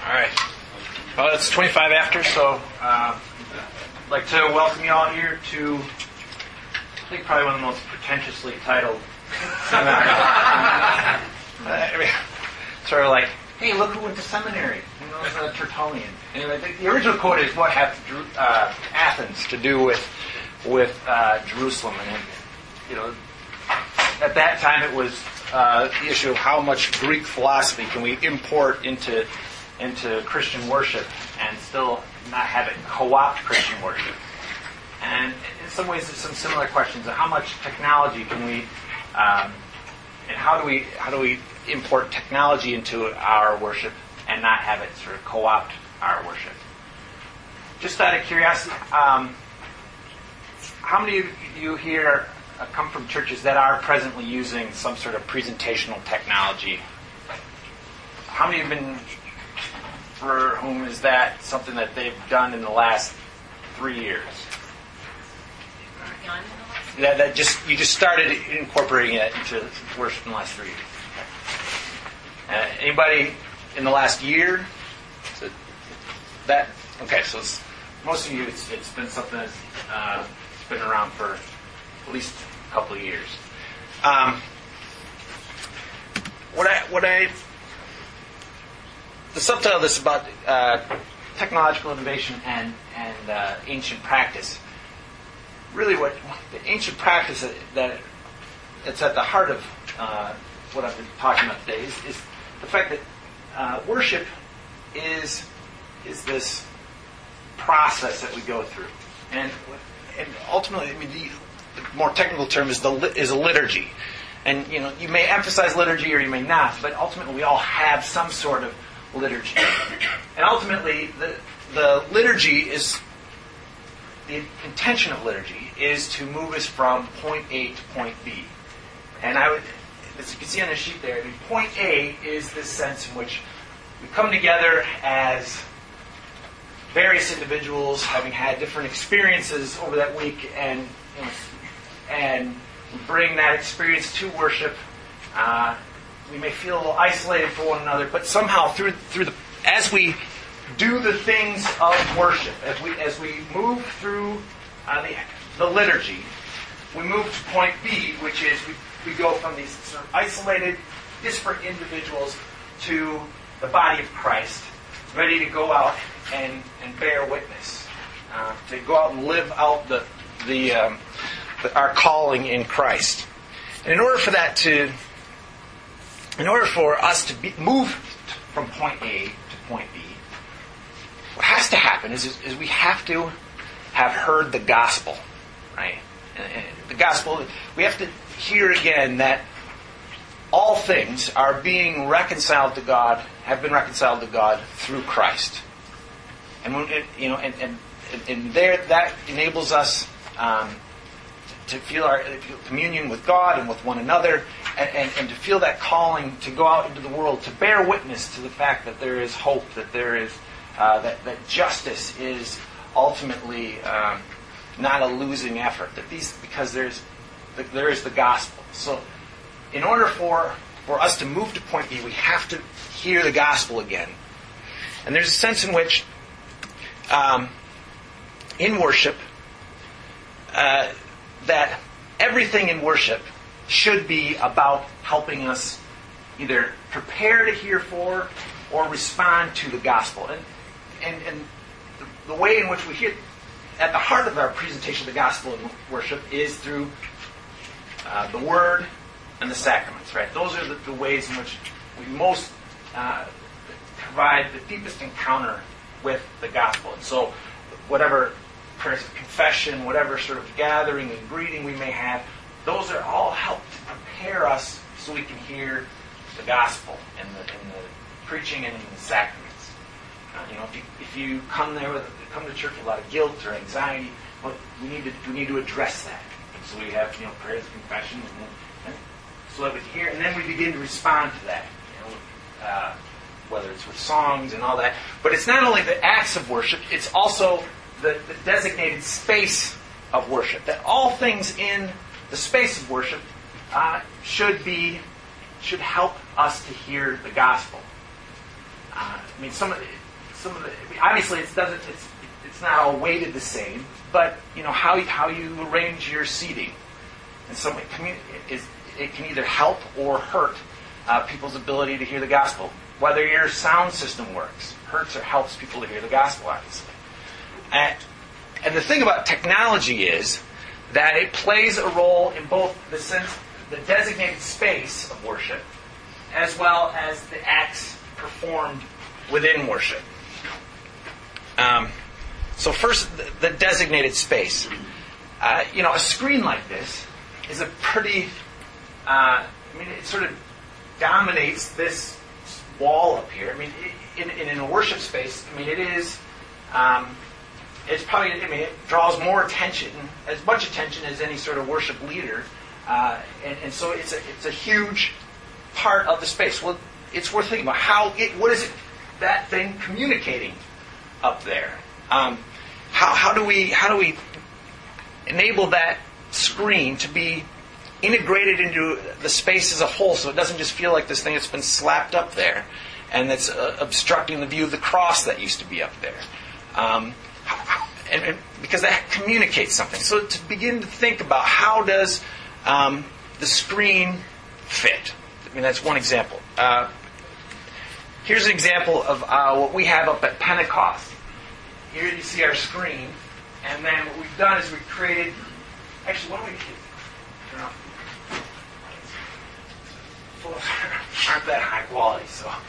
All right. Well, it's 25 after, so I'd like to welcome you all here to, I think, probably one of the most pretentiously titled seminars. Sort of like, hey, look who went to seminary. You know, it's Tertullian. Anyway, the original quote is, what hath Athens to do with Jerusalem? And, you know, at that time it was the issue of how much Greek philosophy can we import into Christian worship and still not have it co-opt Christian worship. And in some ways there's some similar questions of how much technology can we and how do we import technology into our worship and not have it sort of co-opt our worship. Just out of curiosity, how many of you here come from churches that are presently using some sort of presentational technology? How many have been, for whom is that something that they've done in the last 3 years? That you just started incorporating it into worship in the last 3 years. Anybody in the last year? So that okay? So most of you, it's been something that's been around for at least a couple of years. The subtitle of this is about technological innovation and ancient practice. Really, what the ancient practice that's at the heart of what I've been talking about today is the fact that worship is this process that we go through, and ultimately, I mean, the more technical term is a liturgy. And you may emphasize liturgy or you may not, but ultimately we all have some sort of liturgy. And ultimately, the liturgy is, the intention of liturgy is to move us from point A to point B. And as you can see on the sheet there, point A is this sense in which we come together as various individuals having had different experiences over that week, and we bring that experience to worship. We may feel a little isolated from one another, but somehow as we do the things of worship, as we move through the liturgy, we move to point B, which is we go from these sort of isolated, disparate individuals to the body of Christ, ready to go out and bear witness, to go out and live out our calling in Christ. And in order for us to move from point A to point B, what has to happen is we have to have heard the gospel, right? And the gospel, we have to hear again that all things are being reconciled to God, have been reconciled to God through Christ. And that enables us to feel our communion with God and with one another, and to feel that calling to go out into the world to bear witness to the fact that there is hope, that there is that justice is ultimately not a losing effort. Because there is the gospel. So, in order for us to move to point B, we have to hear the gospel again. And there's a sense in which, in worship, that everything in worship should be about helping us either prepare to hear for or respond to the gospel. And the way in which we hear, at the heart of our presentation of the gospel in worship is through the word and the sacraments, right? Those are the ways in which we most provide the deepest encounter with the gospel. And so whatever prayers of confession, whatever sort of gathering and greeting we may have, those are all help to prepare us so we can hear the gospel and the preaching and in the sacraments. If you come to church with a lot of guilt or anxiety, well, we need to address that. And so we have prayers of confession, and so that we hear, and then we begin to respond to that. Whether it's with songs and all that, but it's not only the acts of worship; it's also the designated space of worship. That all things in the space of worship should help us to hear the gospel. some of the obviously it's not all weighted the same, but how you arrange your seating, and so it can either help or hurt people's ability to hear the gospel. Whether your sound system works, hurts or helps people to hear the gospel, obviously. And the thing about technology is that it plays a role in both the designated space of worship, as well as the acts performed within worship. So first, the designated space. A screen like this is a pretty, it sort of dominates this wall up here. In a worship space, it is, it's probably, it draws more attention, as much attention as any sort of worship leader, and so it's a huge part of the space. Well, it's worth thinking about what is it that thing communicating up there? How do we enable that screen to be integrated into the space as a whole, so it doesn't just feel like this thing that's been slapped up there and that's obstructing the view of the cross that used to be up there, and because that communicates something. So to begin to think about how does the screen fit? That's one example. Here's an example of what we have up at Pentecost. Here you see our screen, and then what we've done is we've created. Actually, what do we turn off? Aren't that high quality?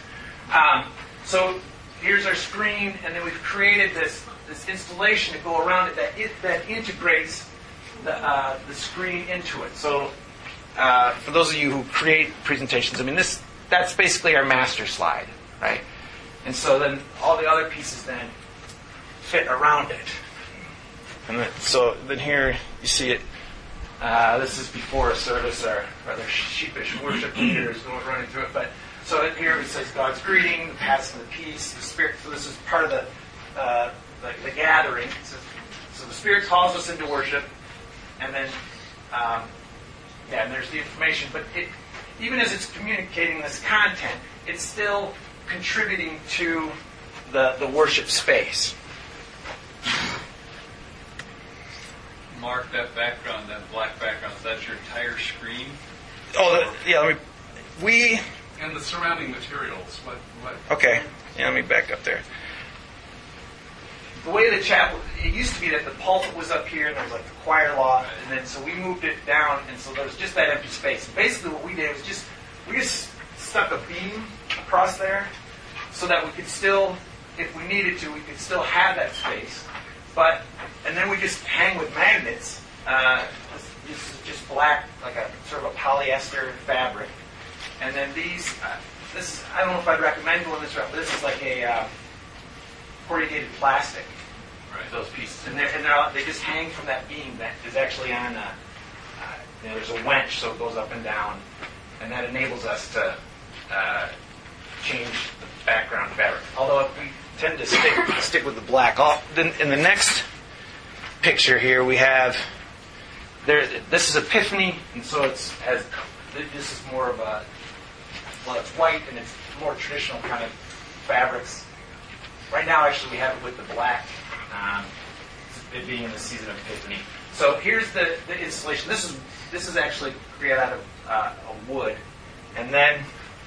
So here's our screen, and then we've created this installation to go around it that integrates the screen into it. So for those of you who create presentations, that's basically our master slide, right? And so then all the other pieces then fit around it. And then here you see it. This is before a service. Our rather sheepish worship leader is running through it. But so here it says God's greeting, the passing of the peace, the Spirit. So this is part of the gathering. So the Spirit calls us into worship, and then and there's the information. But even as it's communicating this content, it's still contributing to the worship space. Mark, that background, that black background, is that your entire screen? Oh, yeah. And the surrounding materials. What? Okay. Yeah, let me back up there. The way the chapel, it used to be that the pulpit was up here, and there was like the choir loft, and then so we moved it down, and so there was just that empty space. And basically, what we did was we just stuck a beam across there, so that we could still, if we needed to, we could still have that space. And then we just hang with magnets. This is just black, like a sort of a polyester fabric. And then these, I don't know if I'd recommend going this route, but this is like a corrugated plastic. Right. Those pieces, and they just hang from that beam that is actually on. There's a winch, so it goes up and down, and that enables us to change the background fabric. Although we tend to stick with the black. In the next picture here, we have this is Epiphany, and so this is more of it's white and it's more traditional kind of fabrics. Right now, actually, we have it with the black, it being in the season of Epiphany. So here's the installation. This is actually created out of wood, and then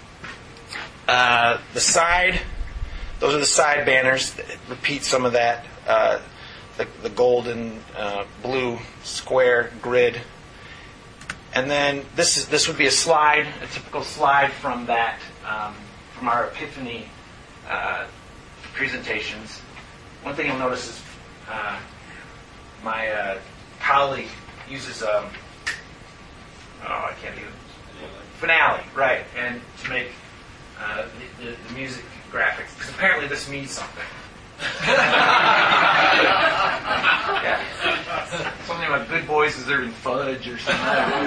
the side. Those are the side banners that repeat some of that, the golden, blue square grid. And then this would be a slide, a typical slide from that, from our Epiphany presentations. One thing you'll notice is my colleague uses I can't even finale, right? And to make the music graphics, because apparently this means something. Yeah. Something about good boys deserving fudge or something.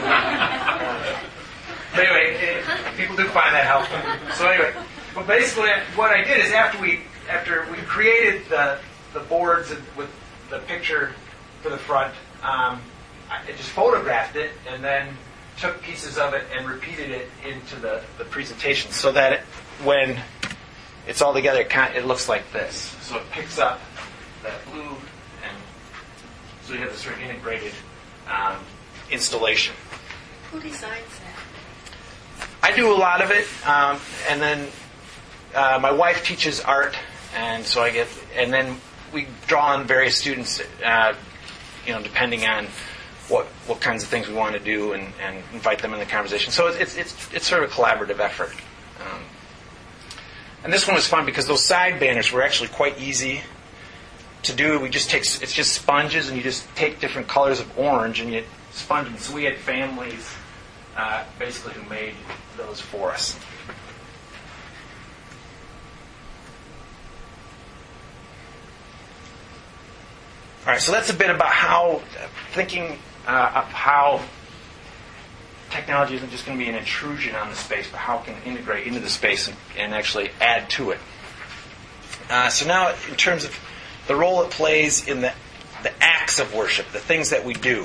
But anyway, people do find that helpful. So anyway, but basically what I did is after we created the boards with the picture for the front, I just photographed it and then took pieces of it and repeated it into the presentation, so that when it's all together, it looks like this. So it picks up that blue, and so you have this sort of integrated installation. Who designs that? I do a lot of it, and then my wife teaches art, and so and then we draw on various students, depending on what kinds of things we want to do, and invite them in the conversation. So it's sort of a collaborative effort. And this one was fun because those side banners were actually quite easy to do. It's just sponges, and you just take different colors of orange and you sponge them. So we had families basically who made those for us. All right, so that's a bit about how thinking of how technology isn't just going to be an intrusion on the space, but how it can integrate into the space and actually add to it. So now, in terms of the role it plays in the acts of worship, the things that we do.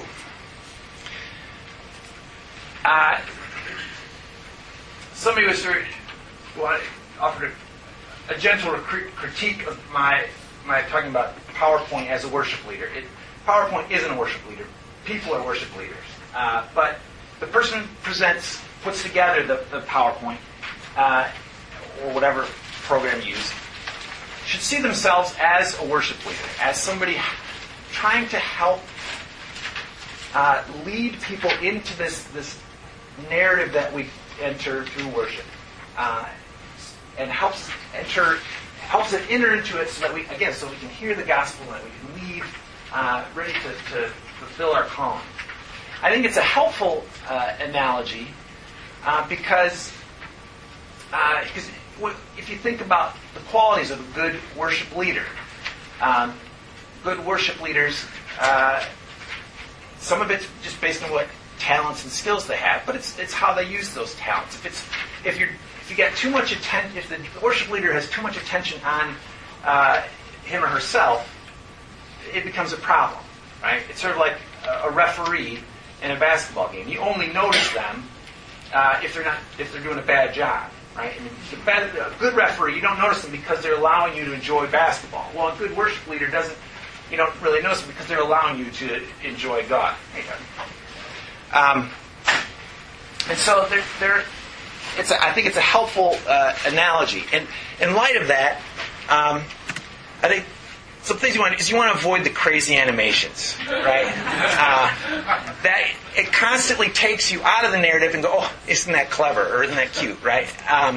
Somebody was offered a gentle critique of my talking about PowerPoint as a worship leader. PowerPoint isn't a worship leader. People are worship leaders. But the person puts together the PowerPoint, or whatever program you use, should see themselves as a worship leader, as somebody trying to help lead people into this narrative that we enter through worship, and helps it enter into it so that we can hear the gospel and that we can leave ready to fulfill our calling. I think it's a helpful analogy because if you think about the qualities of a good worship leader, good worship leaders, some of it's just based on what talents and skills they have, but it's how they use those talents. If you get too much attention, if the worship leader has too much attention on him or herself, it becomes a problem, right? It's sort of like a referee in a basketball game. You only notice them if they're doing a bad job, right? I mean, a good referee, you don't notice them because they're allowing you to enjoy basketball. Well, a good worship leader you don't really notice them because they're allowing you to enjoy God. And so I think it's a helpful analogy. And in light of that, I think some things you want to avoid the crazy animations, right? That it constantly takes you out of the narrative and go, oh, isn't that clever or isn't that cute, right?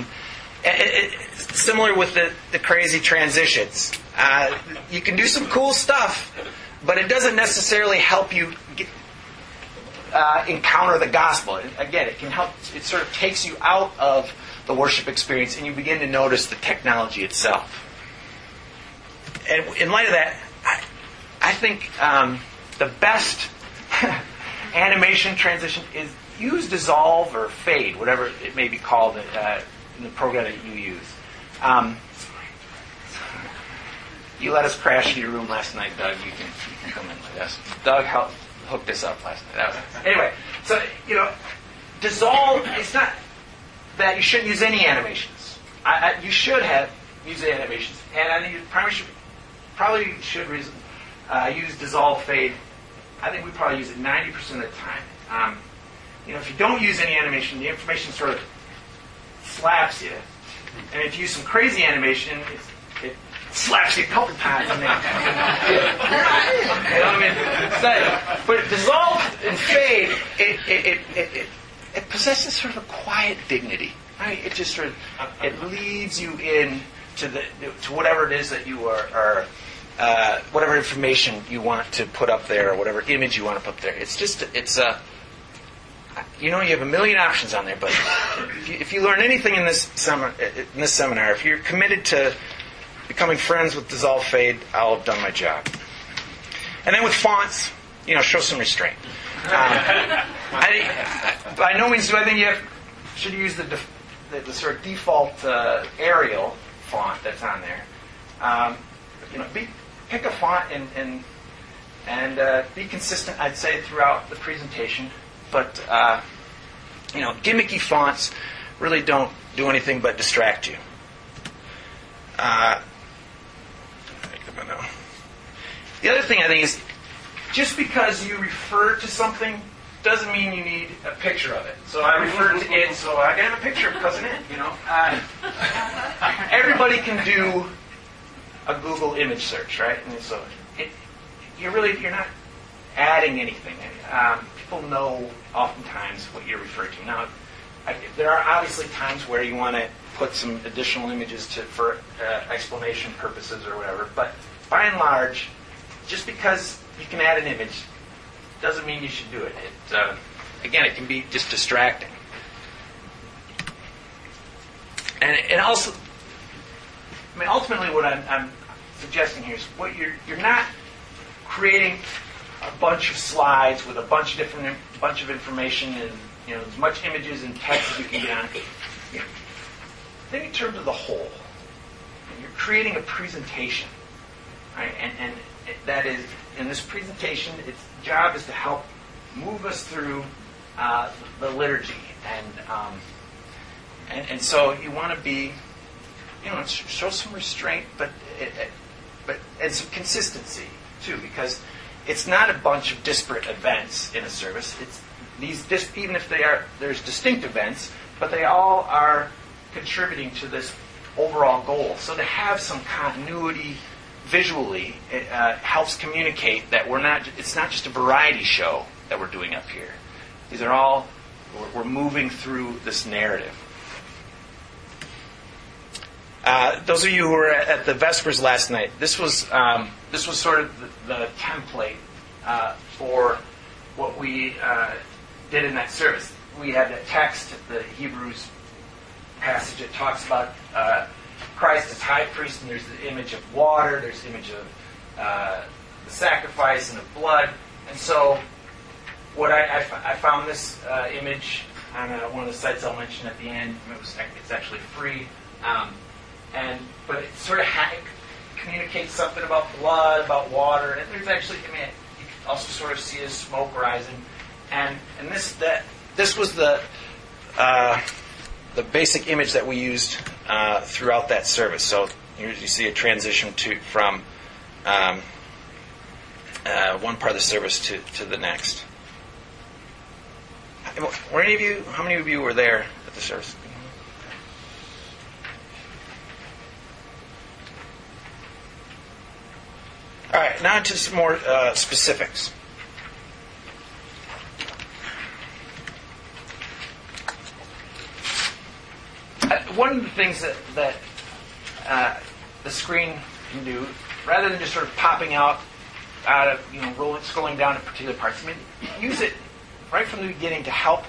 Similar with the crazy transitions. You can do some cool stuff, but it doesn't necessarily help you encounter the gospel. Again, it can help. It sort of takes you out of the worship experience, and you begin to notice the technology itself. And in light of that, I think the best animation transition is use dissolve or fade, whatever it may be called in the program that you use. You let us crash in your room last night, Doug. You can come in with us. Doug hooked us up last night. Anyway, so dissolve. It's not that you shouldn't use any animations. You should use animations, and I think you probably should use dissolve fade. I think we probably use it 90% of the time. If you don't use any animation, the information sort of slaps you, and if you use some crazy animation, it slaps you a couple times. But dissolve and fade, it possesses sort of a quiet dignity. Right? It just sort of it leads you in to whatever it is that you are whatever information you want to put up there, or whatever image you want to put there. You have a million options on there, but if you learn anything in this seminar, if you're committed to becoming friends with dissolve fade, I'll have done my job. And then with fonts, show some restraint. By no means do I think you should use the sort of default Arial font that's on there. Pick a font and be consistent, I'd say, throughout the presentation. But gimmicky fonts really don't do anything but distract you. The other thing I think is, just because you refer to something doesn't mean you need a picture of it. So I referred to it, so I got a picture of Cousin Ed, everybody can do a Google image search, right? And so you're not adding anything. People know oftentimes what you're referring to. Now, there are obviously times where you want to put some additional images for explanation purposes or whatever, but by and large, just because you can add an image doesn't mean you should do it. Again, it can be just distracting. And also, ultimately what I'm suggesting here is what you're not creating a bunch of slides with a bunch of information and as much images and text as you can get on. Think in terms of the whole. You're creating a presentation, right? And that is, in this presentation, its job is to help move us through the liturgy, and so you want to be, show some restraint, but some consistency too, because it's not a bunch of disparate events in a service. It's even if there's distinct events, but they all are contributing to this overall goal. So to have some continuity visually, it helps communicate that it's not just a variety show that we're doing up here. These are all, we're moving through this narrative. Those of you who were at the Vespers last night, this was sort of the template for what we did in that service. We had a text, the Hebrews passage that talks about Christ as high priest, and there's the image of water, there's the image of the sacrifice and of blood. And so what I found this image on one of the sites I'll mention at the end. It's actually free. But it sort of communicates something about blood, about water, and there's actually, you can also sort of see the smoke rising. And this was the basic image that we used throughout that service. So you see a transition from one part of the service to the next. How many of you were there at the service? All right, now into some more specifics. One of the things that the screen can do, rather than just sort of popping out of, scrolling down to particular parts, use it right from the beginning to help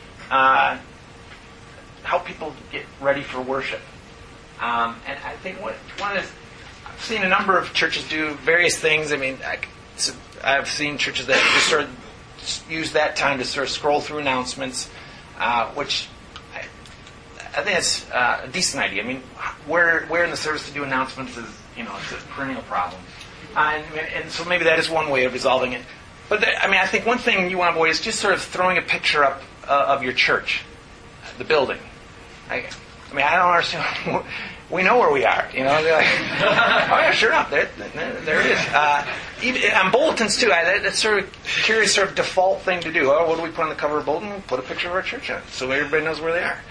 people get ready for worship. And I think I've seen a number of churches do various things. I've seen churches that just sort of use that time to sort of scroll through announcements, which I think it's a decent idea. Where in the service to do announcements is, it's a perennial problem. And so maybe that is one way of resolving it. But I think one thing you want to avoid is just sort of throwing a picture up of your church, the building. I don't understand. We know where we are. They're like, oh yeah, sure enough, there it is. Even on bulletins too. That's sort of curious, sort of default thing to do. Oh, what do we put on the cover of a bulletin? Put a picture of our church on it, so everybody knows where they are.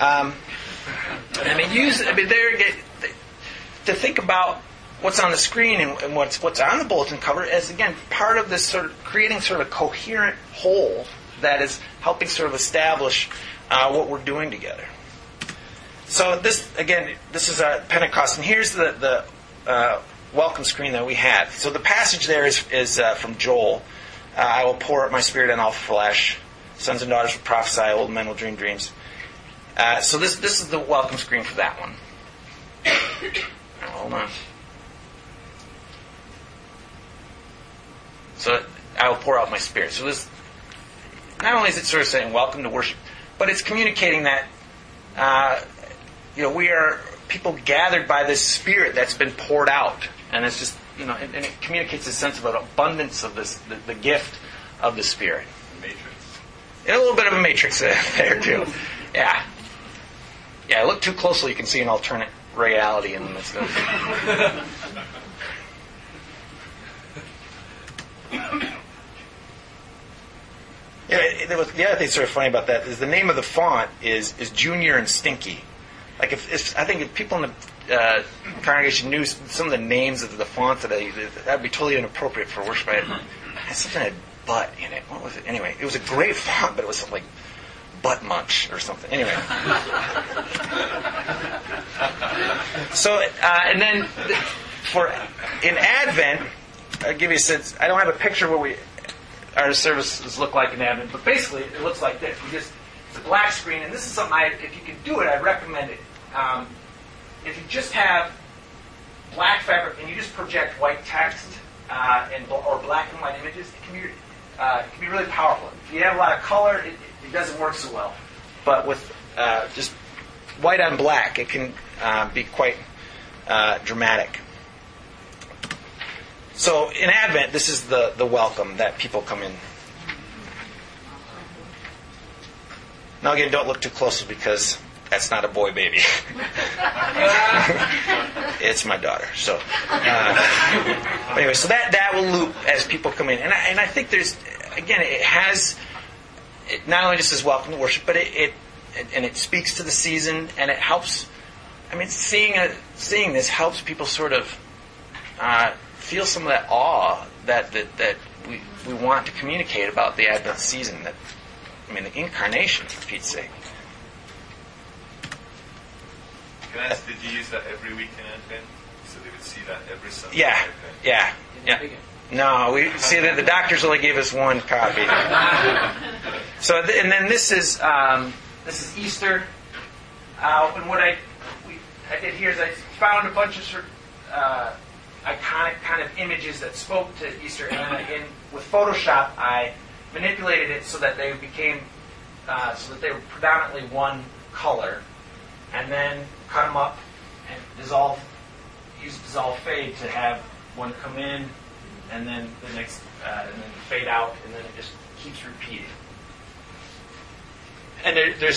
To think about what's on the screen and what's on the bulletin cover as, again, part of this sort of creating sort of a coherent whole that is helping sort of establish what we're doing together. So this is Pentecost, and here's the welcome screen that we had. So the passage there is from Joel. I will pour out my spirit on all flesh. Sons and daughters will prophesy. Old men will dream dreams. So this is the welcome screen for that one. Hold on. So I will pour out my spirit. So this, not only is it sort of saying welcome to worship, but it's communicating that we are people gathered by this spirit that's been poured out, and it's just and it communicates a sense of an abundance of this, the gift of the spirit. Matrix. Yeah, a little bit of a matrix there too. Yeah. Look too closely, you can see an alternate reality in the midst of it. The other thing sort of funny about that is the name of the font is Junior and Stinky. Like I think if people in the congregation knew some of the names of the fonts that'd be totally inappropriate for worship. It had something that had butt in it. What was it? Anyway, it was a great font, but it was something like Butt Munch or something. Anyway. So, and then in Advent, I'll give you a sense. I don't have a picture of what our services look like in Advent, but basically it looks like this. It's a black screen, and this is something if you can do it, I'd recommend it. If you just have black fabric and you just project white text or black and white images, it can be really powerful. If you have a lot of color, it doesn't work so well. But with just white on black, it can be quite dramatic. So in Advent, this is the welcome that people come in. Now again, don't look too closely because that's not a boy baby. It's my daughter. So anyway, so that will loop as people come in, and I think it not only just as welcome to worship, but it speaks to the season, and it helps. I mean, seeing this helps people sort of feel some of that awe that we want to communicate about the Advent season. The incarnation, for Pete's sake. Can I ask, did you use that every week in Advent? So they would see that every Sunday? Yeah. No, we see that the doctors only gave us one copy. So, and then this is Easter. And what I did here is I found a bunch of sort of iconic kind of images that spoke to Easter, and with Photoshop I manipulated it so that they became they were predominantly one color, and then cut them up and use dissolve fade to have one come in, and then the next, and then fade out, and then it just keeps repeating. And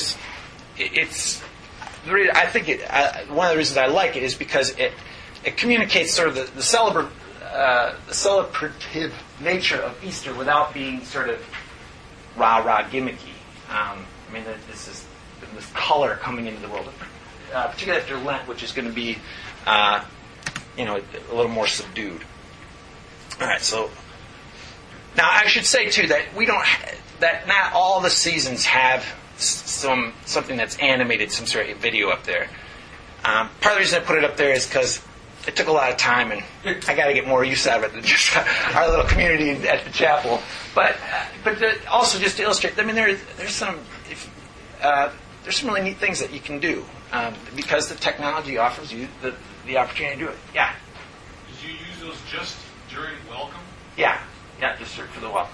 I think one of the reasons I like it is because it communicates sort of the celebrative nature of Easter without being sort of rah-rah gimmicky. This color coming into the world, particularly after Lent, which is going to be, a little more subdued. All right, so now I should say too that not all the seasons have something that's animated, some sort of video up there. Part of the reason I put it up there is because it took a lot of time, and I got to get more use out of it than just our little community at the chapel. But also just to illustrate, there's some really neat things that you can do because the technology offers you the opportunity to do it. Yeah. Did you use those just during welcome? Yeah, just for the welcome.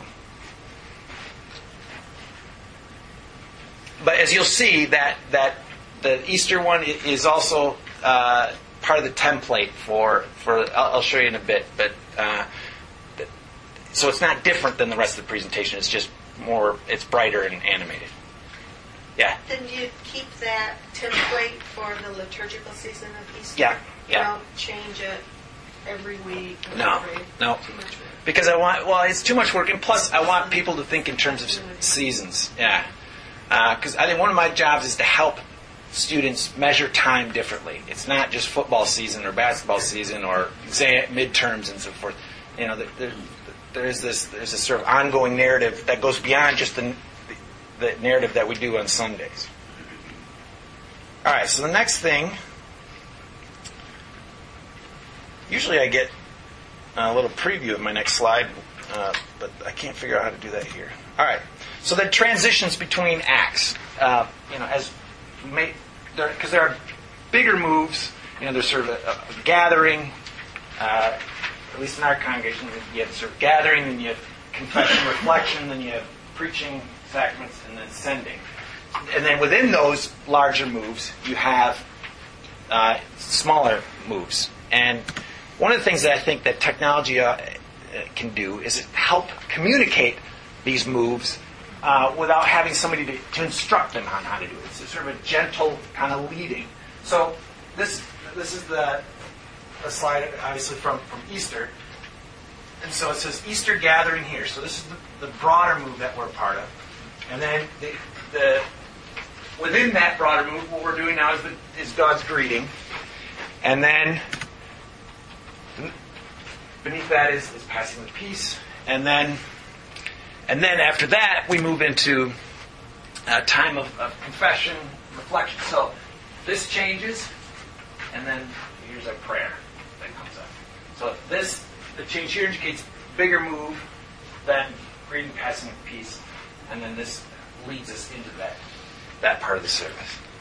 But as you'll see, that the Easter one is also part of the template for I'll show you in a bit, but so it's not different than the rest of the presentation. It's just it's brighter and animated. Yeah. Then you keep that template for the liturgical season of Easter? Yeah. You don't change it every week? No. Too much work. Because it's too much work, and plus I want people to think in terms of seasons. Yeah. Because I think one of my jobs is to help students measure time differently. It's not just football season or basketball season or midterms and so forth. There's this sort of ongoing narrative that goes beyond just the narrative that we do on Sundays. All right, so the next thing, usually I get a little preview of my next slide, but I can't figure out how to do that here. All right, so the transitions between acts, as we make, because there are bigger moves. There's sort of a gathering. At least in our congregation, you have sort of gathering, then you have confession, reflection, then you have preaching, sacraments, and then sending. And then within those larger moves, you have smaller moves. And one of the things that I think that technology can do is help communicate these moves without having somebody to instruct them on how to do it. It's sort of a gentle kind of leading. So this this is the slide, obviously, from Easter. And so it says Easter gathering here. So this is the broader move that we're a part of. And then within that broader move, what we're doing now is God's greeting. And then beneath that is passing the peace. And then after that, we move into a time of confession, reflection. So this changes, and then here's our prayer that comes up. So the change here indicates bigger move than greeting, passing of peace, and then this leads us into that part of the service.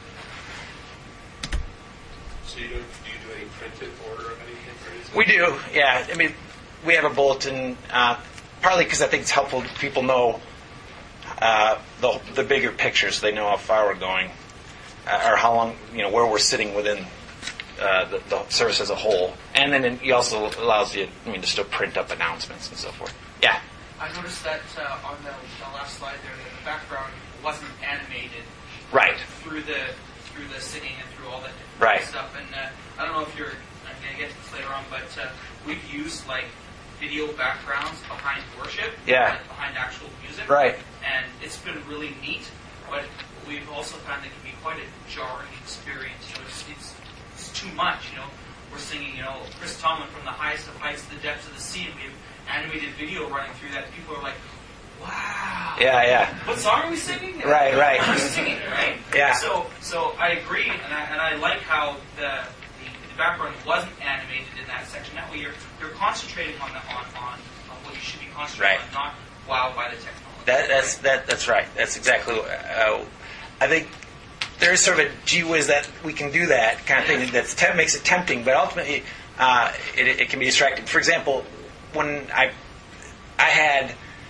So do you do any printed order of anything? We do, yeah. I mean, we have a bulletin, partly because I think it's helpful to people know the bigger picture, so they know how far we're going, or how long, where we're sitting within the service as a whole. And then it also allows you, to still print up announcements and so forth. Yeah? I noticed that on the last slide there, that the background wasn't animated. Right. Through the singing and through all that different right. stuff. And I don't know if I'm going to get to this later on, but we've used video backgrounds behind worship. Yeah. Behind actual music. Right. And it's been really neat, but we've also found it can be quite a jarring experience. It's too much, We're singing, Chris Tomlin, From the Highest of Heights to the Depths of the Sea, and we have animated video running through that. People are like, wow. Yeah. What song are we singing? Right. We're singing, right? Yeah. So I agree, and I like how the background wasn't animated in that section. That way you're concentrating on what you should be concentrating on, not wowed by the technology. That's right. That's exactly. I think there is sort of a gee whiz that we can do that kind of thing that makes it tempting, but ultimately it can be distracting. For example, when I had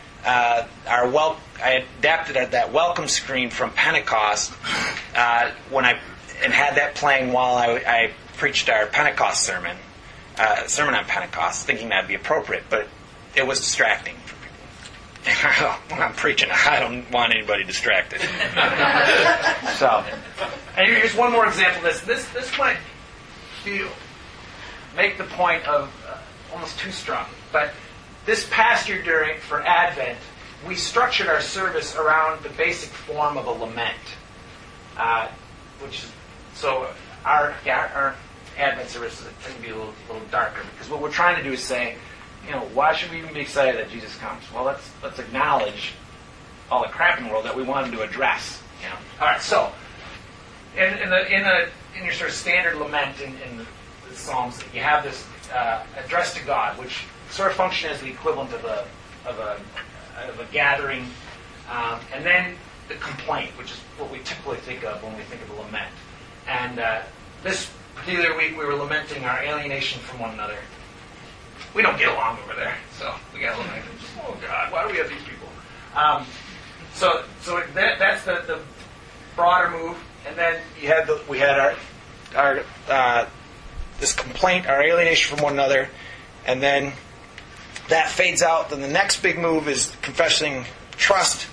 I adapted that welcome screen from Pentecost and had that playing while I preached our Pentecost sermon on Pentecost, thinking that'd be appropriate, but it was distracting for people. When I'm preaching, I don't want anybody distracted. So, and here's one more example of this. This might make the point of almost too strong, but this past year for Advent, we structured our service around the basic form of a lament, which is so our Advent service can be a little darker, because what we're trying to do is say, why should we even be excited that Jesus comes? Well, let's acknowledge all the crap in the world that we want him to address. All right. So, in your sort of standard lament in the Psalms, you have this address to God, which sort of functions as the equivalent of a gathering, and then the complaint, which is what we typically think of when we think of a lament. And this particular week, we were lamenting our alienation from one another. We don't get along over there, so we got to lament. Oh God, why do we have these people? So that's the broader move, and then we had our this complaint, our alienation from one another, and then that fades out. Then the next big move is confessing trust,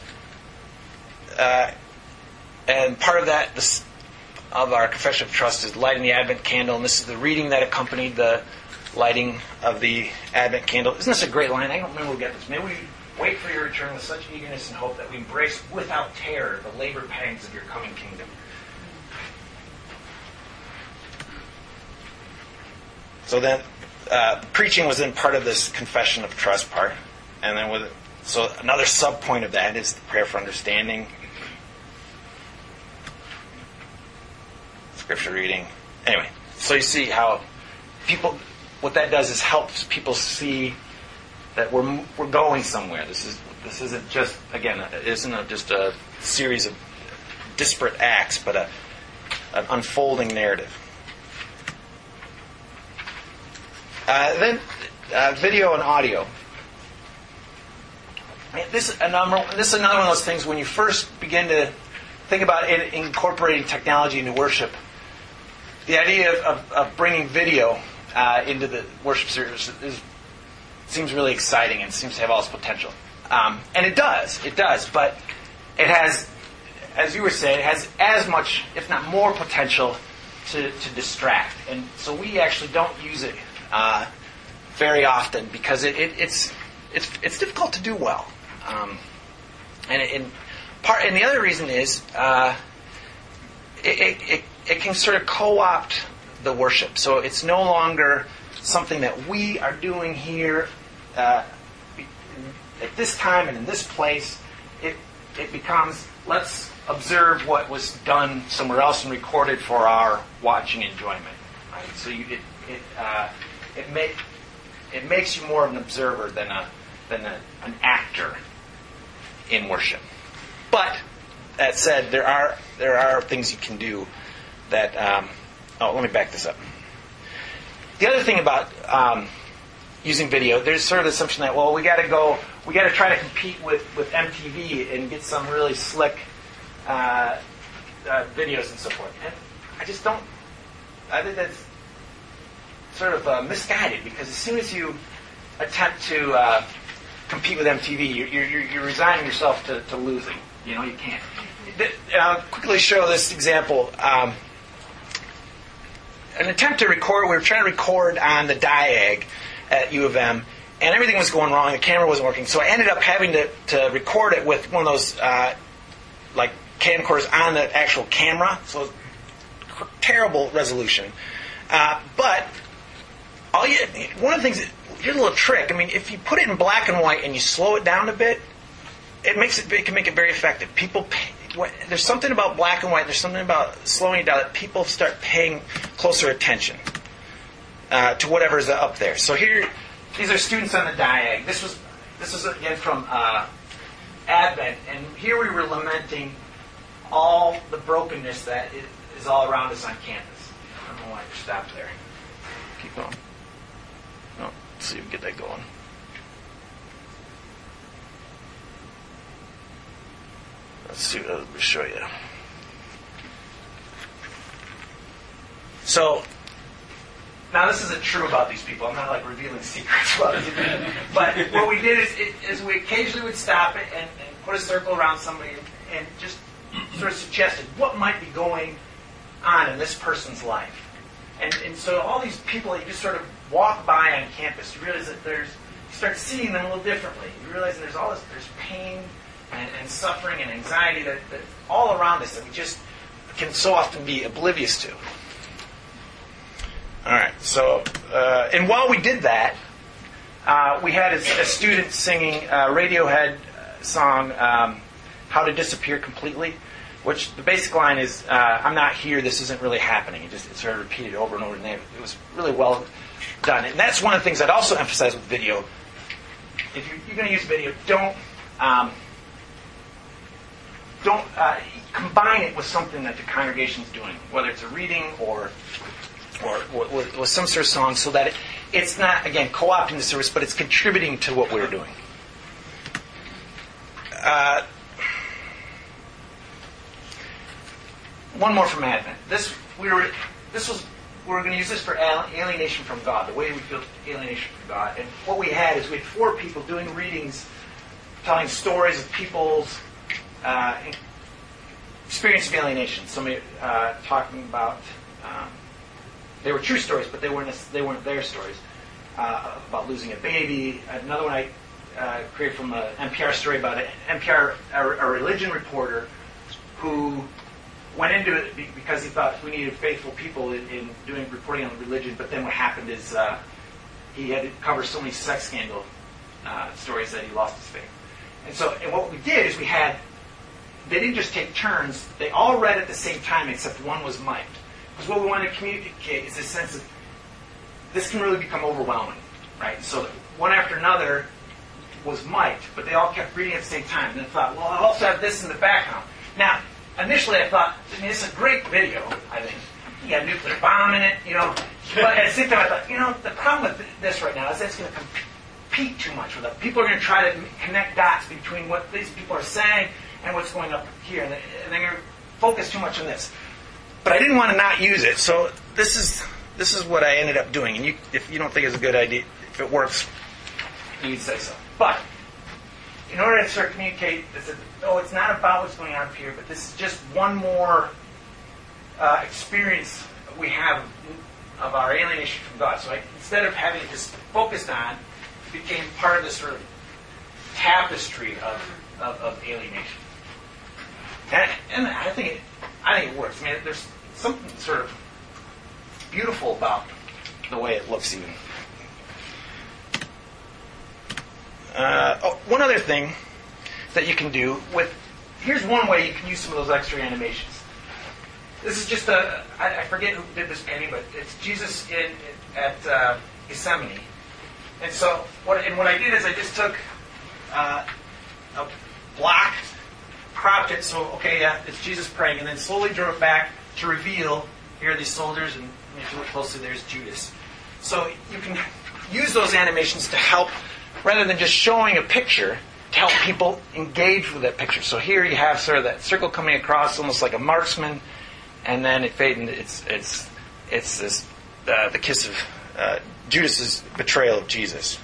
and part of that of our confession of trust is lighting the Advent candle, and this is the reading that accompanied the lighting of the Advent candle. Isn't this a great line? I don't remember we'll get this. May we wait for your return with such eagerness and hope that we embrace without terror the labor pangs of your coming kingdom. So then, preaching was then part of this confession of trust part, and then so another sub point of that is the prayer for understanding, scripture reading. Anyway, so you see how what that does is helps people see that we're going somewhere. This isn't just, again, it isn't just a series of disparate acts, but an unfolding narrative. Then video and audio. This is another one of those things when you first begin to think about incorporating technology into worship. The idea of bringing video into the worship service seems really exciting and seems to have all its potential. And it does, but it has, as you were saying, it has as much, if not more potential to distract. And so we actually don't use it very often because it's difficult to do well. And the other reason is it can sort of co-opt the worship. So it's no longer something that we are doing here at this time and in this place. It becomes, let's observe what was done somewhere else and recorded for our watching enjoyment. Right? So it makes you more of an observer than an actor in worship. But that said, there are things you can do that. Let me back this up. The other thing about using video, there's sort of the assumption that we got to try to compete with MTV and get some really slick videos and so forth. And I just don't. I think that's sort of misguided because as soon as you attempt to compete with MTV, you're resigning yourself to losing. You can't. I'll quickly show this example. An attempt to record. We were trying to record on the Diag at U of M, and everything was going wrong. The camera wasn't working, so I ended up having to record it with one of those like camcorders on the actual camera. So terrible resolution. But one of the things. Here's a little trick. I mean, if you put it in black and white and you slow it down a bit, it can make it very effective. There's something about black and white. There's something about slowing it down that people start paying closer attention to whatever is up there. So here, these are students on the Diag. This was again from Advent, and here we were lamenting all the brokenness that is all around us on campus. I don't know why you stopped there. Keep going. No, let's see if we can get that going. Let's see what I'll show you. So, now this isn't true about these people. I'm not like revealing secrets about these people. But what we did is we occasionally would stop it and put a circle around somebody and just sort of suggested what might be going on in this person's life. And so all these people that you just sort of walk by on campus, you realize that you start seeing them a little differently. You realize that there's pain and suffering and anxiety that all around us that we just can so often be oblivious to. All right, so, and while we did that, we had a student singing a Radiohead song, How to Disappear Completely, which the basic line is, I'm not here, this isn't really happening. It's sort of repeated over and over, and it was really well done. And that's one of the things I'd also emphasize with video. If you're going to use video, don't combine it with something that the congregation's doing, whether it's a reading or with some sort of song, so that it's not, again, co-opting the service, but it's contributing to what we're doing. One more from Advent. We were going to use this for alienation from God, the way we feel alienation from God. And what we had is we had 4 people doing readings, telling stories of people's experience of alienation. Somebody talking about they were true stories, but they weren't their stories. About losing a baby. Another one I created from an NPR story about a religion reporter who went into it because he thought we needed faithful people in doing reporting on religion. But then what happened is he had to cover so many sex scandal stories that he lost his faith. And what we did is they didn't just take turns. They all read at the same time, except one was mic'd. Because what we wanted to communicate is this sense of this can really become overwhelming, right? So one after another was mic'd, but they all kept reading at the same time. And then thought, well, I'll also have this in the background. Now, initially I thought, it's a great video, I think. You got a nuclear bomb in it, But at the same time I thought, the problem with this right now is that it's going to compete too much with it. People are going to try to connect dots between what these people are saying and what's going up here. And they're going to focus too much on this. But I didn't want to not use it, so this is what I ended up doing. And if you don't think it's a good idea, if it works, you can say so. But in order to start to communicate, it's not about what's going on up here, but this is just one more experience we have of our alienation from God. So instead of having it just focused on, it became part of this sort of tapestry of alienation. And I think it works. I mean, there's something sort of beautiful about the way it looks even. One other thing that you can do here's one way you can use some of those extra animations. This is just I forget who did this painting, but it's Jesus at Gethsemane. And so what I did is I just took a block, cropped it, so it's Jesus praying, and then slowly drew it back to reveal here are these soldiers, and if you look closely, there's Judas. So you can use those animations to help, rather than just showing a picture, to help people engage with that picture. So here you have sort of that circle coming across, almost like a marksman, and then it fades into it's this the kiss of Judas's betrayal of Jesus.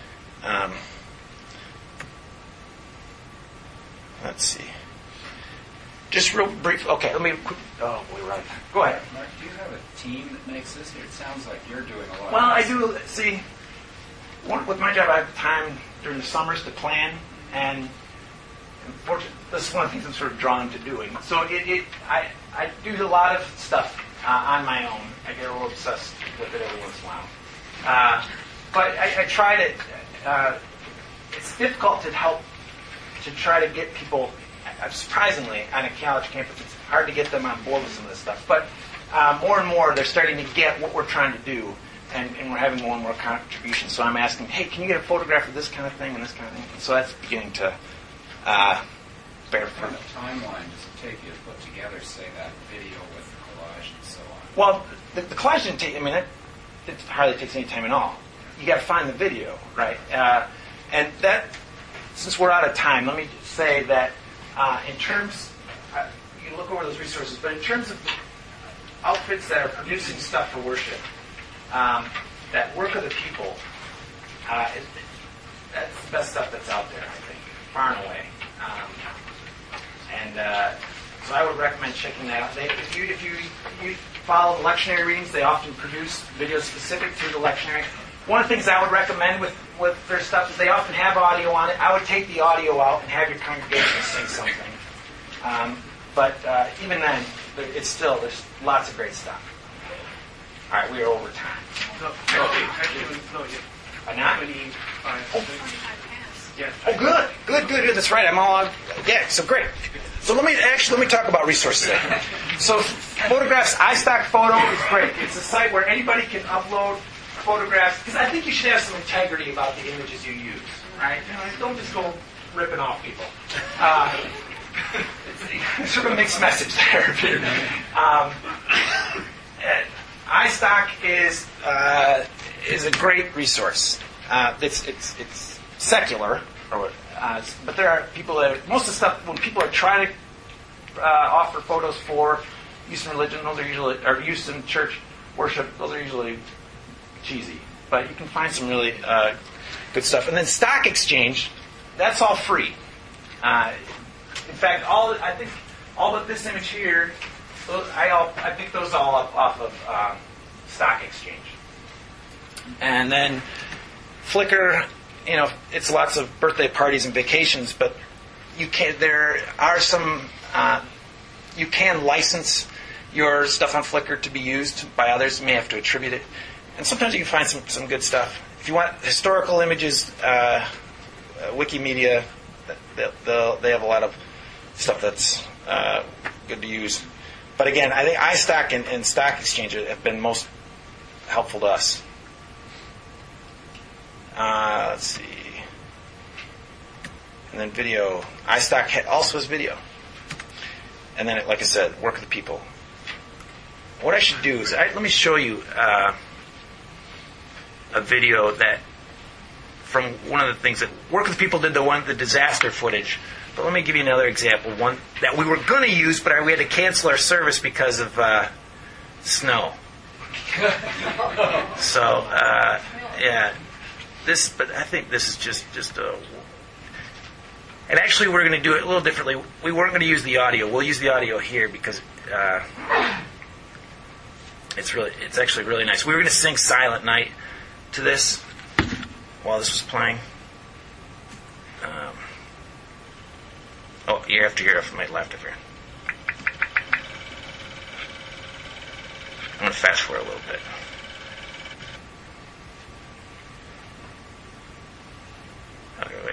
Let's see. Just real brief. Okay, let me. Oh, we're right. Go ahead. Mark, do you have a team that makes this? It sounds like you're doing a lot. Well, I do. See, with my job, I have time during the summers to plan, and unfortunately, this is one of the things I'm sort of drawn to doing. So I do a lot of stuff on my own. I get a little obsessed with it every once in a while. But I try to. It's difficult to help to try to get people. Surprisingly, on a college campus, it's hard to get them on board with some of this stuff. But more and more, they're starting to get what we're trying to do, and we're having more and more contributions. So I'm asking, hey, can you get a photograph of this kind of thing and this kind of thing? And so that's beginning to bear fruit. What kind of timeline does it take you to put together, say, that video with the collage and so on? Well, the collage didn't take, it hardly takes any time at all. You got to find the video, right? And that, since we're out of time, let me just say that in terms, you can look over those resources, but in terms of outfits that are producing stuff for worship, that work of the people, that's the best stuff that's out there, I think, far and away. So I would recommend checking that out. If you follow the lectionary readings, they often produce videos specific to the lectionary. One of the things I would recommend with their stuff is they often have audio on it. I would take the audio out and have your congregation sing something. But even then, there's lots of great stuff. All right, we are over time. No, actually, no, Not? 25 Yeah. Oh, good. That's right. I'm all out. Yeah. So great. So let me talk about resources. So photographs, iStock Photo is great. It's a site where anybody can upload photographs, because I think you should have some integrity about the images you use, right? Don't just go ripping off people. It's sort of a mixed message there. iStock is a great resource. It's secular, but there are people that most of the stuff when people are trying to offer photos for use in religion, those are usually or use in church worship. Those are usually cheesy, but you can find some really good stuff. And then Stock Exchange, that's all free. In fact, I think all but this image here, I picked those all up off of Stock Exchange. And then Flickr, it's lots of birthday parties and vacations, but there are some, you can license your stuff on Flickr to be used by others. You may have to attribute it. And sometimes you can find some good stuff. If you want historical images, Wikimedia, they have a lot of stuff that's good to use. But again, I think iStock and Stock Exchange have been most helpful to us. Let's see. And then video. iStock also has video. And then, like I said, work with the people. What I should do is, let me show you a video that from one of the things that Work with People did the disaster footage. But let me give you another example, one that we were going to use, but we had to cancel our service because of snow. So, yeah. But I think this is just a... And actually, we're going to do it a little differently. We weren't going to use the audio. We'll use the audio here because It's actually really nice. We were going to sing Silent Night to this while this was playing. You have to hear it from my left of here. I'm going to fast forward a little bit. Okay, wait.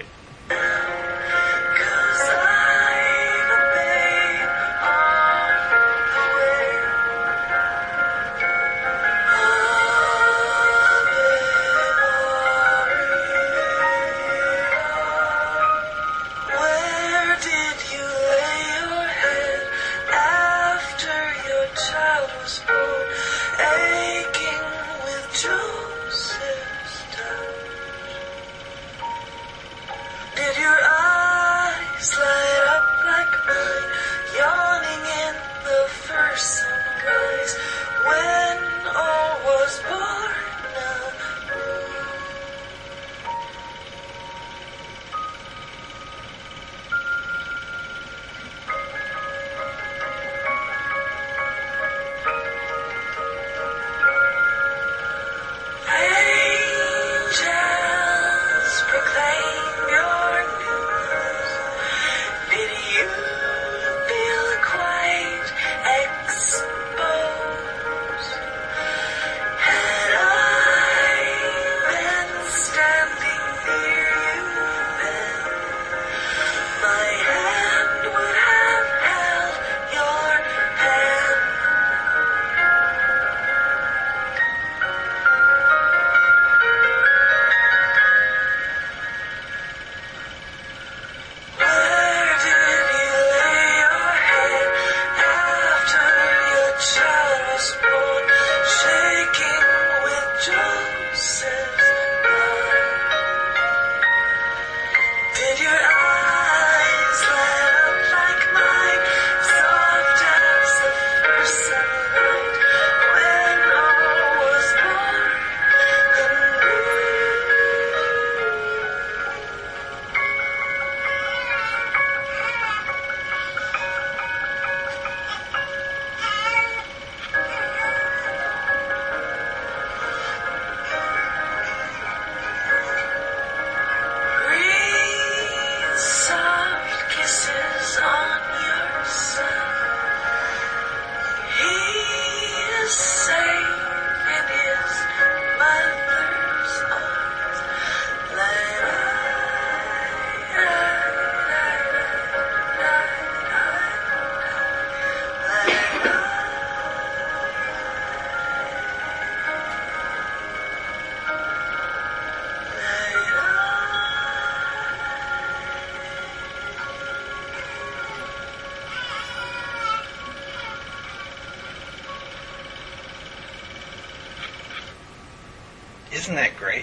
Isn't that great?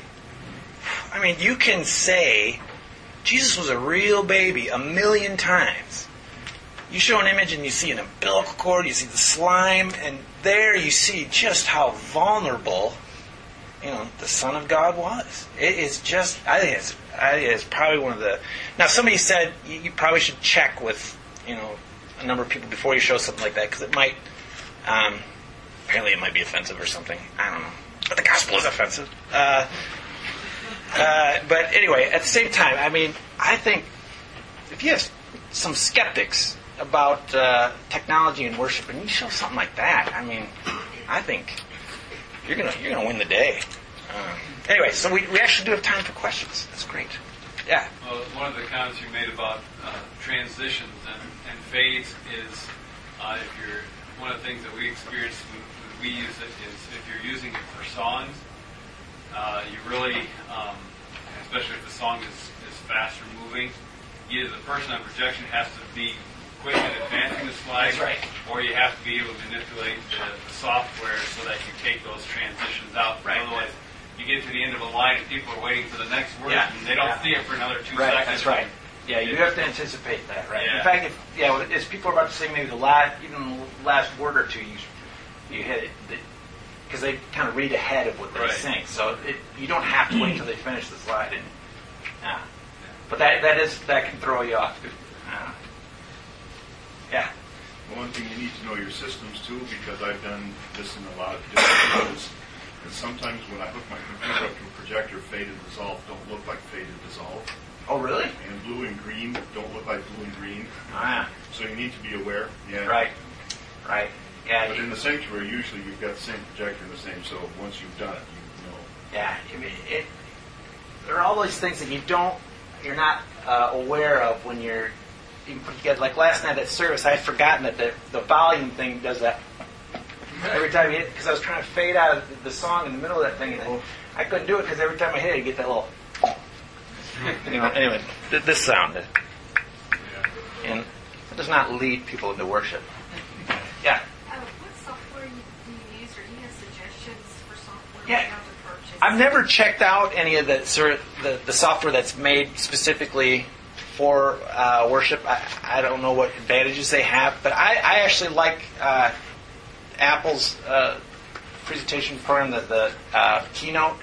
I mean, you can say Jesus was a real baby 1,000,000 times. You show an image and you see an umbilical cord, you see the slime, and there you see just how vulnerable, the Son of God was. It is just, I think it's probably one of the... Now, somebody said you probably should check with, a number of people before you show something like that, because it might, apparently it might be offensive or something. I don't know. But the gospel is offensive. But anyway, at the same time, I mean, I think if you have some skeptics about technology and worship, and you show something like that, I mean, I think you're gonna win the day. Anyway, so we actually do have time for questions. That's great. Yeah. Well, one of the comments you made about transitions and fades is one of the things that we experience when we use it is if you're using it for songs, you really, especially if the song is faster moving, either the person on projection has to be quick at advancing the slide, That's right. or you have to be able to manipulate the software so that you take those transitions out. Right. Otherwise, you get to the end of a line and people are waiting for the next word, Yeah. and they don't see it for another 2 Right, seconds. that's right. Yeah, you have to anticipate that, right? Yeah. In fact, as people are about to say maybe the last word or two, you hit it, because they kind of read ahead of what they Right. sing. So you don't have to wait until they finish the slide. But that can throw you off. Yeah. One thing you need to know your systems too, because I've done this in a lot of different modes. And sometimes when I hook my computer up to a projector, fade and dissolve don't look like fade and dissolve. Oh, really? And blue and green don't look like blue and green. Ah, So you need to be aware. Yeah. right. Yeah, But in the sanctuary, usually you've got the same projector and the same, so once you've done it, you know. yeah. I mean, there are all these things that you're not aware of when you're put together. Like last night at service, I had forgotten that the volume thing does that every time you hit, because I was trying to fade out the song in the middle of that thing, and I couldn't do it because every time I hit it, you get that little. Anyway, this sound, and it does not lead people into worship. Yeah. What software do you use, or do you have suggestions for software Yeah. how to purchase? I've never checked out any of the software that's made specifically for worship. I don't know what advantages they have, but I actually like Apple's presentation program, the Keynote.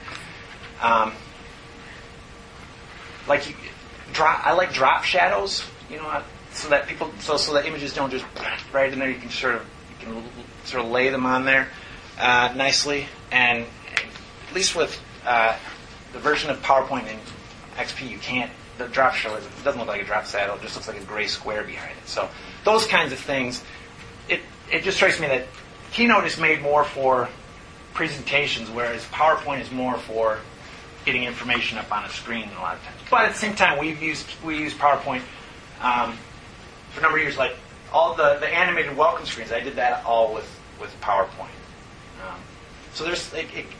I like drop shadows, so that so that images don't just right in there. You can sort of lay them on there nicely, and at least with the version of PowerPoint in XP, you can't. The drop shadow doesn't look like a drop shadow; it just looks like a gray square behind it. So those kinds of things, it just strikes me that Keynote is made more for presentations, whereas PowerPoint is more for getting information up on a screen a lot of times. But at the same time, we use PowerPoint for a number of years. Like all the animated welcome screens, I did that all with PowerPoint. So there's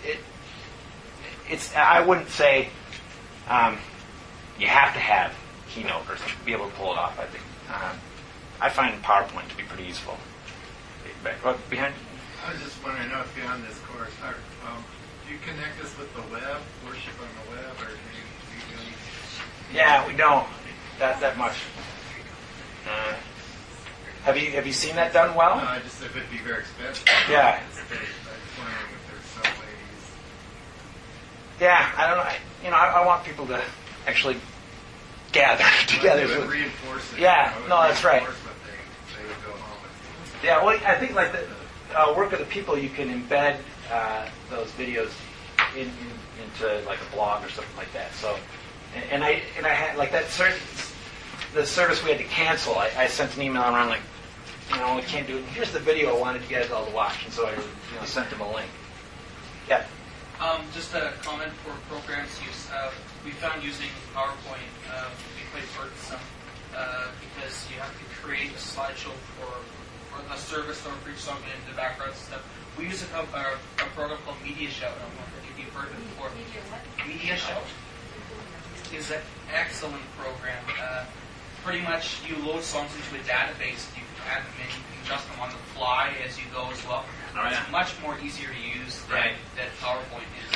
it's I wouldn't say you have to have Keynote or something to be able to pull it off. I think I find PowerPoint to be pretty useful. Behind. I was just wondering, if you're on this course, do you connect us with the web, worship on the web, or do you do anything? Yeah, we don't that much. Have you seen that done well? No, I just if it'd be very expensive. Yeah. I was wondering if there's some ways. Yeah, I don't know. I want people to actually gather together. It would reinforce it. Yeah, no, that's right. What they would go home with. Yeah, well, I think like the work of the people, you can embed those videos into like a blog or something like that. So, and I had like that the service we had to cancel. I sent an email around like, we can't do it. Here's the video I wanted you guys all to watch, and so I sent them a link. Yeah. Just a comment for programs use. We found using PowerPoint to be quite burdensome because you have to create a slideshow for the service or for something in the background and stuff. We use a program called Media Shout. I don't know if you've heard of it before. Media Shout is an excellent program. Pretty much you load songs into a database. You can add them in. You can adjust them on the fly as you go as well. It's much more easier to use than PowerPoint is.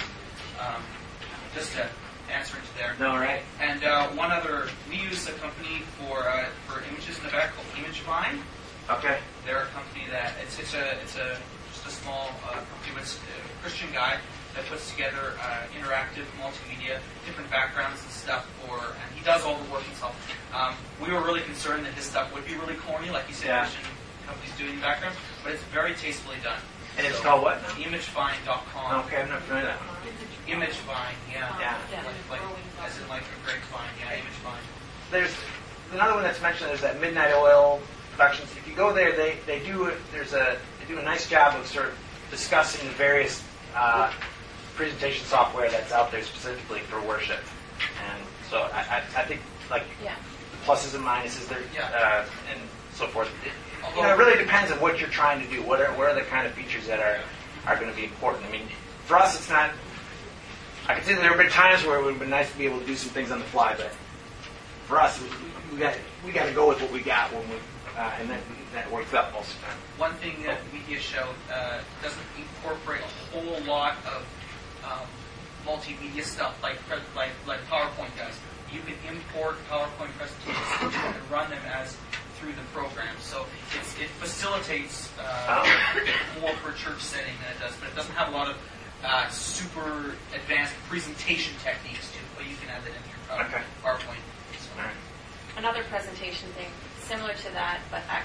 Just to answer into there. No, right. And one other, we use a company for images in the back called ImageVine. Okay. They're a company that it's just a small company, but it's a Christian guy that puts together interactive multimedia, different backgrounds and stuff and he does all the work himself. We were really concerned that his stuff would be really corny, like you said, Christian companies doing backgrounds, but it's very tastefully done. And it's called what? Imagevine.com. Okay, I'm not familiar with that one. Imagevine, yeah. Like as in like a grapevine, Imagevine. There's another one that's mentioned. There's that Midnight Oil Productions. If you go there, they do a nice job of sort of discussing the various presentation software that's out there specifically for worship. And so I think like the pluses and minuses there and so forth. It really depends on what you're trying to do. What are the kind of features that are going to be important? I mean, for us, it's not. I can see there have been times where it would have been nice to be able to do some things on the fly, but for us, we got to go with what we got when we, and that works out most of the time. One thing that Media Show doesn't incorporate a whole lot of multimedia stuff like PowerPoint does. You can import PowerPoint presentations and run them as through the program. So it facilitates a bit more for a church setting than it does, but it doesn't have a lot of super advanced presentation techniques to it, but you can add that into your PowerPoint. So. Another presentation thing similar to that, but actually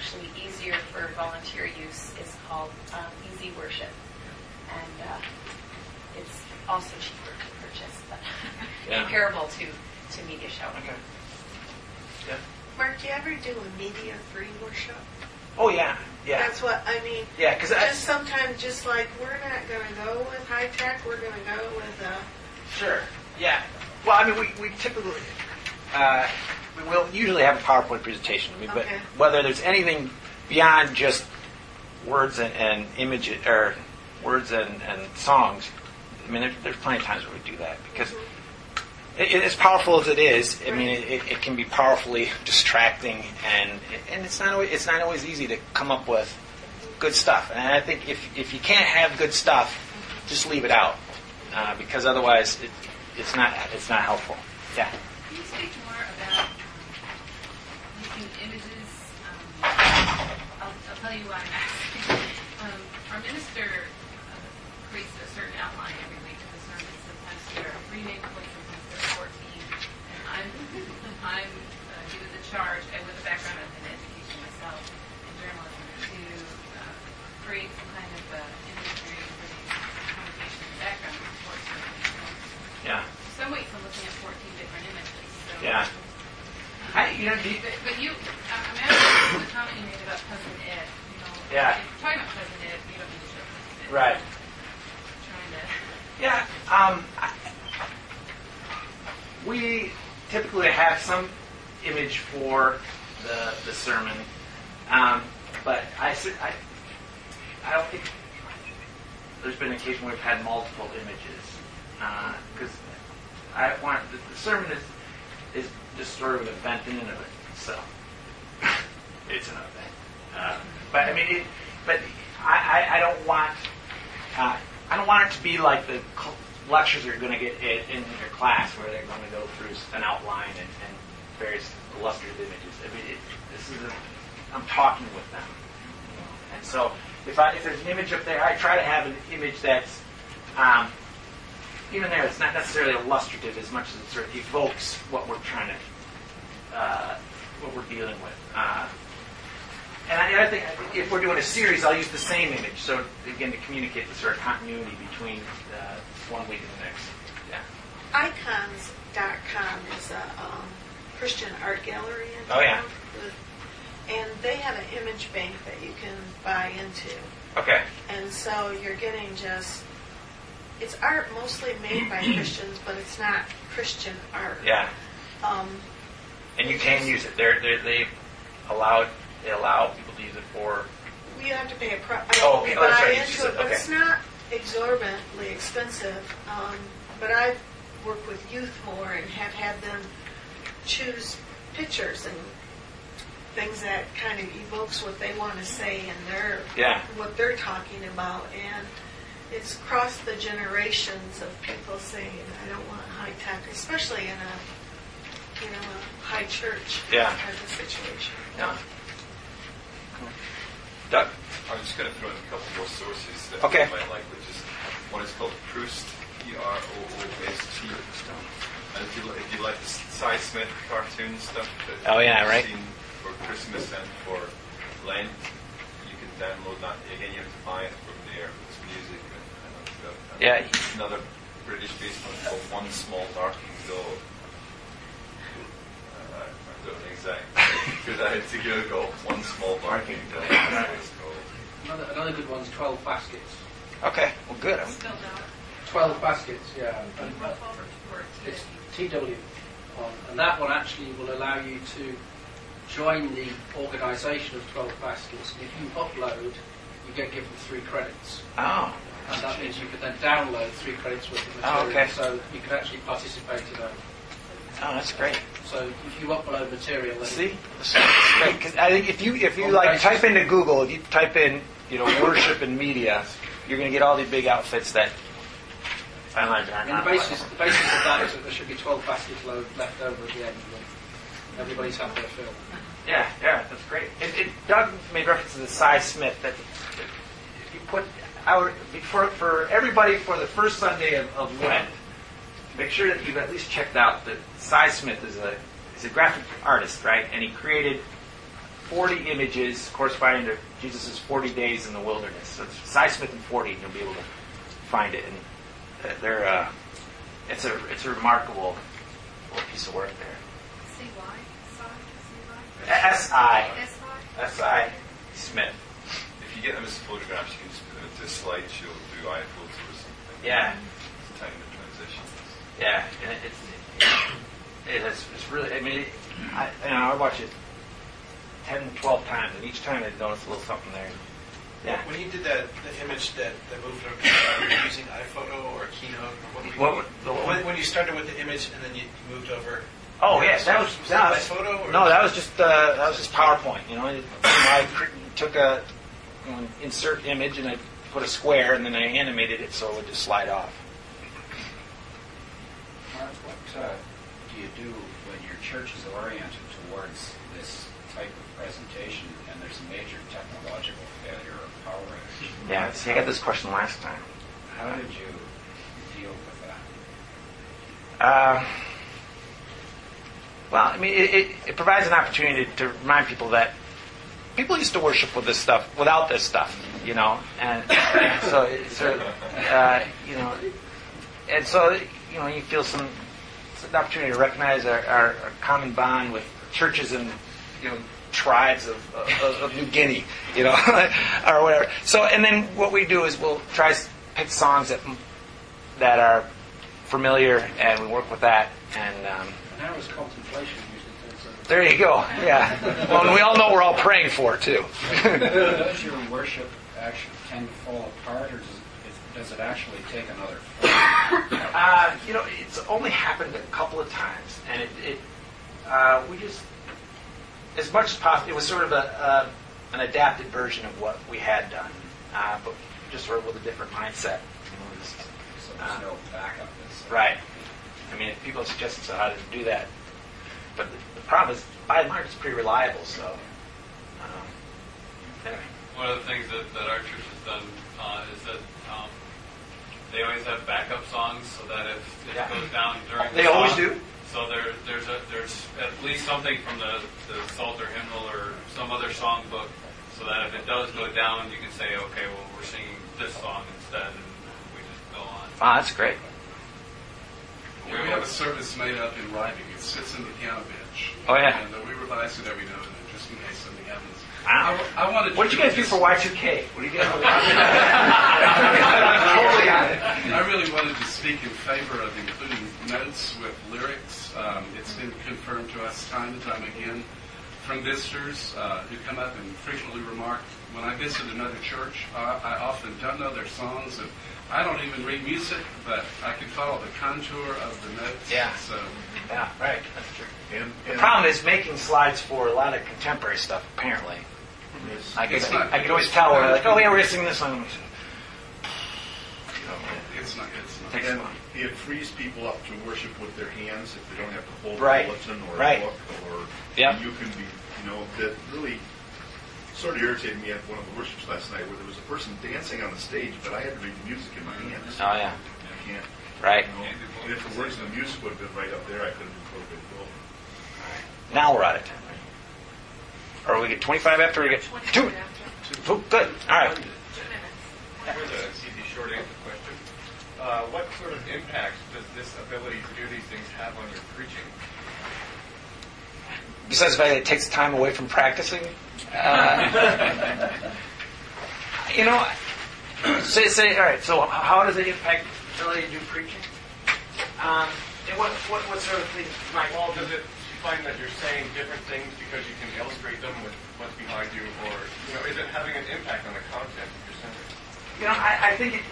actually easier for volunteer use is called Easy Worship. And it's also cheaper to purchase, but comparable to Media Show. Okay. Yeah. Mark, do you ever do a media-free worship? Oh, yeah. Yeah. That's what I mean. Yeah, because just sometimes, just like we're not going to go with high tech, we're going to go with. Sure. Yeah. Well, I mean, we typically we will usually have a PowerPoint presentation, but whether there's anything beyond just words and images or words and songs, I mean, there's plenty of times where we do that because. As powerful as it is, I mean, it can be powerfully distracting, and it's not always easy to come up with good stuff. And I think if you can't have good stuff, just leave it out because otherwise it's not helpful. Yeah. Can you speak more about using images? I'll tell you why I'm asking. Our minister creates a certain outline every week of the sermon. Sometimes there are 3 main points. 14, and I'm given the charge, and with a background in education myself, in journalism, to create some kind of imagery for the congregation in the background to support certain things. Yeah. Some weeks I'm looking at 14 different images. So, yeah. But you, I'm asking the comment you made about Cousin Ed. You know, yeah. If you're talking about Cousin Ed, you don't need to show Cousin Ed. Right. Trying to. Yeah. We typically have some image for the sermon, but I don't think there's been an occasion where we've had multiple images because I want the sermon is just sort of an event in and of it, so it's an event. But I mean, I don't want it to be like the lectures are going to get in your class where they're going to go through an outline and various illustrative images. I mean, I'm talking with them. And so if there's an image up there, I try to have an image that's, even there, it's not necessarily illustrative as much as it sort of evokes what we're trying to, what we're dealing with. And I think if we're doing a series, I'll use the same image. So again, to communicate the sort of continuity between one week and the next. Yeah. Icons.com is a Christian art gallery in town. Oh, yeah. And they have an image bank that you can buy into. Okay. And so you're getting it's art mostly made by Christians, but it's not Christian art. Yeah. And you can use it. They allow people to use it for. You have to pay a price. Okay. Buy That's right. into it, but it's not exorbitantly expensive. But I've worked with youth more and have had them choose pictures and things that kind of evokes what they want to say and what they're talking about. And it's crossed the generations of people saying, I don't want high tech, especially in a high church type of situation. Yeah. Doug? I'm just going to throw in a couple more sources that you might like, which is one is called Proust, P-R-O-O-S-T. And if you like the Cy Smith cartoon stuff that you've seen for Christmas and for Lent, you can download that. Again, you have to buy it from there with music and stuff. And another British-based one called One Small Barking Dog. I don't know exactly. Because I had to Google One Small Barking Dog. That's what it's called. Another good one's 12 Baskets. Okay, well, good. 12 Baskets, yeah. It's TW. And that one actually will allow you to join the organisation of 12 Baskets. And if you upload, you get given 3 credits. Oh. And that means you can then download 3 credits worth of material. Oh, okay. So you can actually participate in that. Oh, that's great. So if you upload material, then see, that's great. Because I think if you like type into Google, if you type in worship and media, you're going to get all these big outfits that. The basis of that is that there should be 12 baskets left over at the end. And everybody's had their fill. Yeah, that's great. Doug made reference to the Cy Smith that if you put out for everybody for the first Sunday of Lent. Make sure that you've at least checked out that Cy Smith is a graphic artist, right? And he created 40 images corresponding to Jesus' 40 days in the wilderness. So it's Cy Smith and 40, and you'll be able to find it. And it's a remarkable little piece of work there. S.I. Smith. If you get them as photographs, you can just put them into a slideshow through iPhotos or something. Yeah. It's time the transition. Yeah, and it's really, I mean, I watch it 10, 12 times, and each time I notice a little something there. Yeah. When you did the image that moved over, were you using iPhoto or Keynote? Or when you started with the image and then you moved over. Oh yeah, that was iPhoto. No, that was just PowerPoint. I took a insert image and I put a square and then I animated it so it would just slide off. Mark, what do you do when your church is oriented towards this type of presentation and there's a major technological failure or power outage? Yeah, see, I got this question last time. How did you deal with that? Well, I mean, it provides an opportunity to remind people that people used to worship with this stuff without this stuff, and so it's sort of, and so you feel it's an opportunity to recognize our common bond with churches and tribes of New Guinea, or whatever. So, and then what we do is we'll try to pick songs that are familiar, and we work with that, and that was contemplation music. There you go. Yeah. Well, and we all know we're all praying for it too. Does your worship actually tend to fall apart, or does it actually take another form? It's only happened a couple of times, and we just, as much as possible, it was sort of an adapted version of what we had done, but just sort of with a different mindset. So there's no backup. Right. I mean, people have suggested how to do that. But the problem is, by and large, it's pretty reliable. So, anyway. One of the things that our church has done is that they always have backup songs, so that if it goes down during the song, always do. So there's at least something from the Psalter hymnal or some other song book, so that if it does go down, you can say, okay, well, we're singing this song instead, and we just go on. Wow, that's great. We have a service made up in writing. It sits in the piano bench. Oh, yeah. And we revise it every now and then, just in case something happens. Wow. What did you guys do for Y2K? What did you guys do? Totally on it. I really wanted to speak in favor of including notes with lyrics. It's been confirmed to us time and time again from visitors who come up and frequently remark, when I visit another church, I often don't know their songs, and I don't even read music, but I can follow the contour of the notes. Yeah. So, yeah, right. That's true. And the problem is making slides for a lot of contemporary stuff, apparently. I could always tell where, like, oh, yeah, we're going to sing this song. It's not. And it frees people up to worship with their hands if they don't have to hold a bulletin or a book. Or you can be, that really sort of irritated me at one of the worships last night where there was a person dancing on the stage, but I had to read the music in my hands. Oh, yeah. I can't. Right. And if the words of the music would have been right up there, I could have been appropriate. Well, now we're out of time. Or we get 25 after we get 2. Good. All right. For the easy short answer question, what sort of impact does this ability to do these things have on your preaching? Besides the fact that it takes time away from practicing? Say, all right, so how does it impact the ability to do preaching? And what sort of things might... Well, does it find that you're saying different things because you can illustrate them with what's behind you, or is it having an impact on the content of your sentence? I think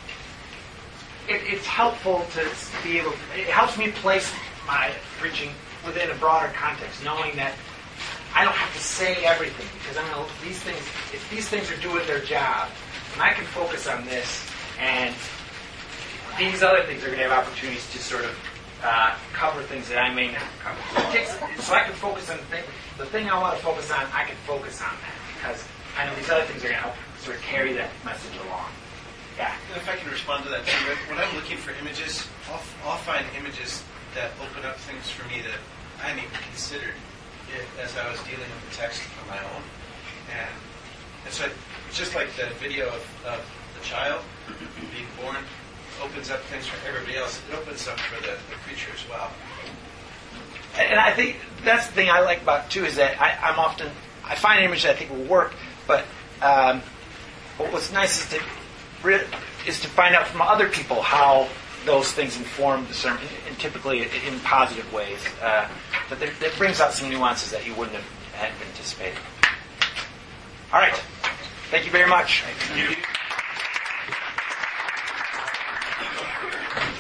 it's helpful to be able. It helps me place my preaching within a broader context, knowing that I don't have to say everything because I know these things. If these things are doing their job, and I can focus on this, and these other things are going to have opportunities to sort of cover things that I may not cover. So I can focus on the thing I want to focus on. I can focus on that because I know these other things are going to help sort of carry that message along. Yeah. And if I can respond to that too, when I'm looking for images, I'll find images that open up things for me that I hadn't even considered. as I was dealing with the text on my own. And so just like the video of the child being born opens up things for everybody else, it opens up for the preacher as well. And I think that's the thing I like about it too, is that I find an image that I think will work, but what's nice is to find out from other people how those things inform the sermon, and typically in positive ways. But that brings out some nuances that you wouldn't have anticipated. All right. Thank you very much. Thank you.